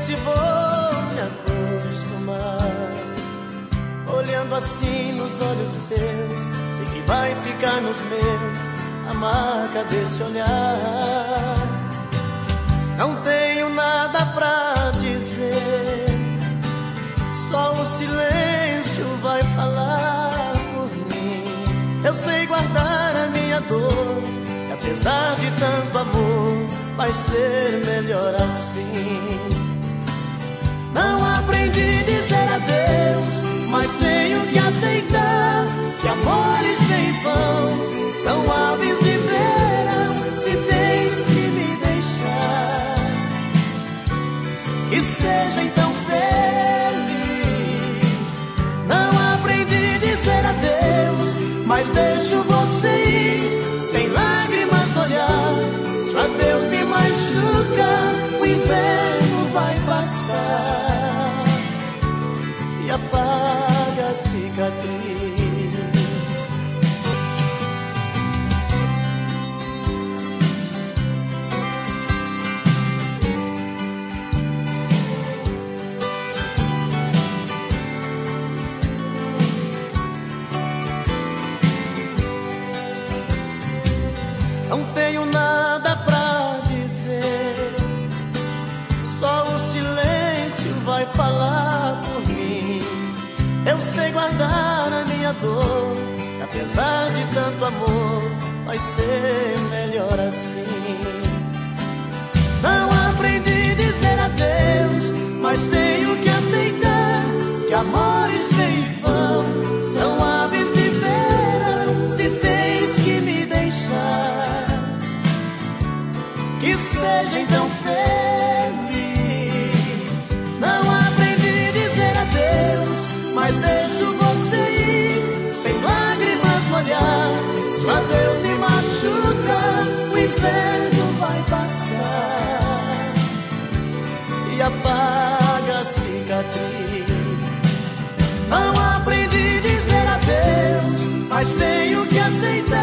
se vou me acostumar. Olhando assim nos olhos seus, sei que vai ficar nos meus a marca desse olhar. Não tenho nada pra dizer, só o silêncio vai falar por mim. Eu sei guardar a minha dor, e apesar de tanto amor, vai ser melhor assim. Não aprendi a dizer adeus, mas tenho que aceitar que amores vêm e vão, são aves de verão. Se tens que me deixar, que seja então feliz. Não aprendi a dizer adeus, mas deixo você ir, sem lágrimas no olhar. Se o adeus me machuca, o inverno vai passar e apaga a cicatriz. Não tenho nada pra dizer, só o silêncio vai falar por mim. Eu sei guardar a minha dor, e apesar de tanto amor, vai ser melhor assim. Não aprendi a dizer adeus, mas tenho que aceitar que amores vêm e vão, são aves de verão. Se tens que me deixar, que seja então feliz. Não aprendi a dizer adeus, mas deixo você ir, sem lágrimas no olhar. Se o adeus me machuca, o inverno vai passar e apaga a cicatriz. Não aprendi a dizer adeus, mas tenho que aceitar